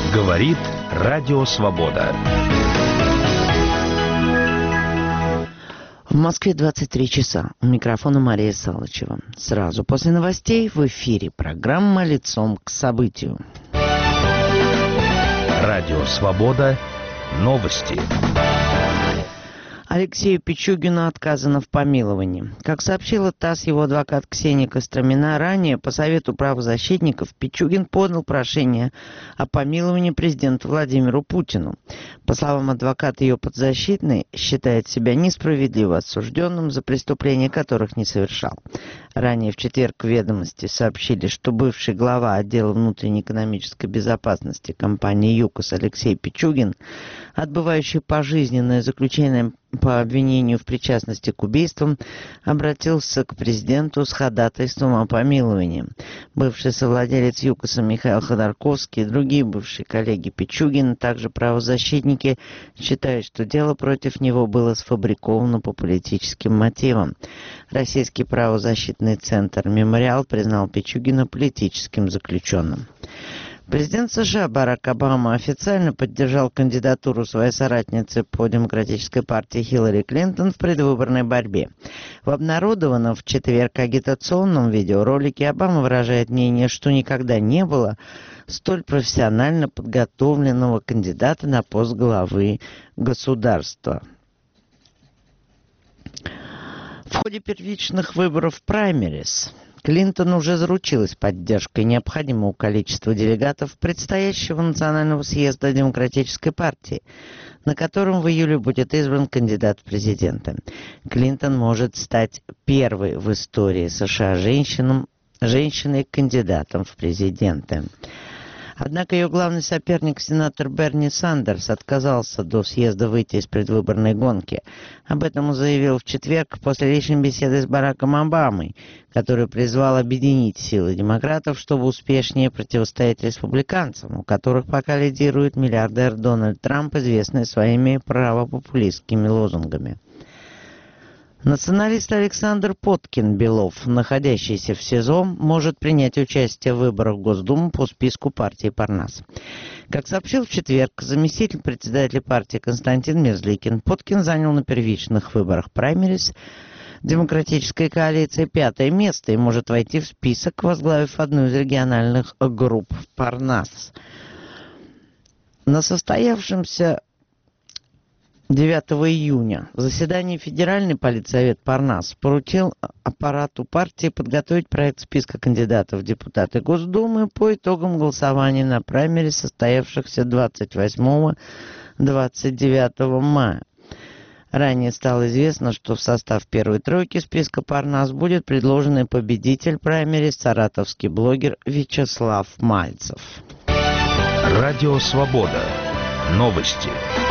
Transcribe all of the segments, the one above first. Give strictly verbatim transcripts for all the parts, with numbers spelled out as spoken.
Говорит Радио Свобода. В Москве двадцать три часа. У микрофона Мария Салычева. Сразу после новостей в эфире программа «Лицом к событию». Радио Свобода. Новости. Алексею Пичугину отказано в помиловании. Как сообщила ТАСС, его адвокат Ксения Костромина, ранее по совету правозащитников Пичугин подал прошение о помиловании президенту Владимиру Путину. По словам адвоката, ее подзащитный считает себя несправедливо осужденным за преступления, которых не совершал. Ранее в четверг в «Ведомости» сообщили, что бывший глава отдела внутренней экономической безопасности компании «ЮКОС» Алексей Пичугин, отбывающий пожизненное заключение по обвинению в причастности к убийствам, обратился к президенту с ходатайством о помиловании. Бывший совладелец ЮКОСа Михаил Ходорковский и другие бывшие коллеги Пичугина, также правозащитники, считают, что дело против него было сфабриковано по политическим мотивам. Российский правозащитный центр «Мемориал» признал Пичугина политическим заключенным. Президент США Барак Обама официально поддержал кандидатуру своей соратницы по Демократической партии Хиллари Клинтон в предвыборной борьбе. В обнародованном в четверг агитационном видеоролике Обама выражает мнение, что никогда не было столь профессионально подготовленного кандидата на пост главы государства. В ходе первичных выборов праймерис Клинтон уже заручилась поддержкой необходимого количества делегатов предстоящего национального съезда Демократической партии, на котором в июле будет избран кандидат в президенты. Клинтон может стать первой в истории США женщином, женщиной-кандидатом в президенты. Однако ее главный соперник, сенатор Берни Сандерс, отказался до съезда выйти из предвыборной гонки. Об этом он заявил в четверг после личной беседы с Бараком Обамой, который призвал объединить силы демократов, чтобы успешнее противостоять республиканцам, у которых пока лидирует миллиардер Дональд Трамп, известный своими правопопулистскими лозунгами. Националист Александр Поткин-Белов, находящийся в СИЗО, может принять участие в выборах в Госдуму по списку партии Парнас. Как сообщил в четверг заместитель председателя партии Константин Мерзликин, Поткин занял на первичных выборах праймерис Демократической коалиции пятое место и может войти в список, возглавив одну из региональных групп Парнас. На состоявшемся девятого июня в заседании Федеральный политсовет Парнас поручил аппарату партии подготовить проект списка кандидатов в депутаты Госдумы по итогам голосования на праймере, состоявшихся двадцать восьмого — двадцать девятого мая. Ранее стало известно, что в состав первой тройки списка Парнас будет предложен и победитель праймере, саратовский блогер Вячеслав Мальцев. Радио Свобода. Новости.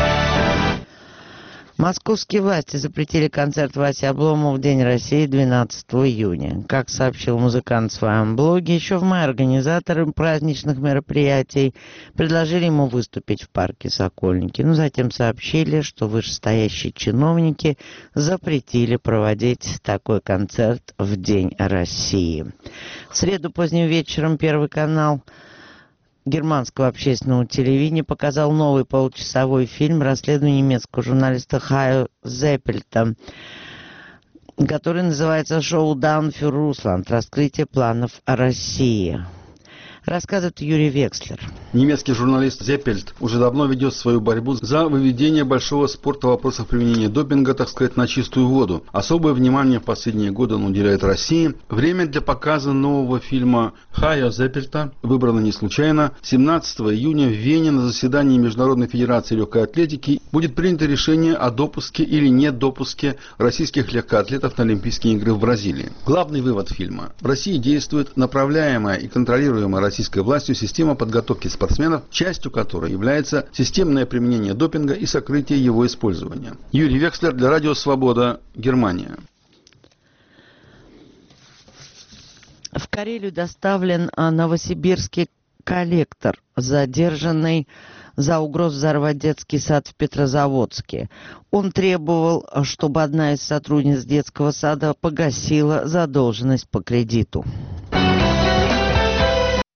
Московские власти запретили концерт Васи Обломова в День России двенадцатого июня. Как сообщил музыкант в своем блоге, еще в мае организаторы праздничных мероприятий предложили ему выступить в парке Сокольники, но затем сообщили, что вышестоящие чиновники запретили проводить такой концерт в День России. В среду поздним вечером Первый канал германского общественного телевидения показал новый получасовой фильм расследования немецкого журналиста Хайо Зеппельта, который называется «Шоудаун фюр Русланд. Раскрытие планов о России». Рассказывает Юрий Векслер. Немецкий журналист Зеппельт уже давно ведет свою борьбу за выведение большого спорта в вопросах применения допинга, так сказать, на чистую воду. Особое внимание в последние годы он уделяет России. Время для показа нового фильма Хайо Зеппельта выбрано не случайно. семнадцатого июня в Вене на заседании Международной федерации легкой атлетики будет принято решение о допуске или недопуске российских легкоатлетов на Олимпийские игры в Бразилии. Главный вывод фильма. В России действует направляемая и контролируемая российской властью система подготовки спортсменов, частью которой является системное применение допинга и сокрытие его использования. Юрий Векслер для Радио Свобода, Германия. В Карелию доставлен новосибирский коллектор, задержанный за угрозу взорвать детский сад в Петрозаводске. Он требовал, чтобы одна из сотрудниц детского сада погасила задолженность по кредиту.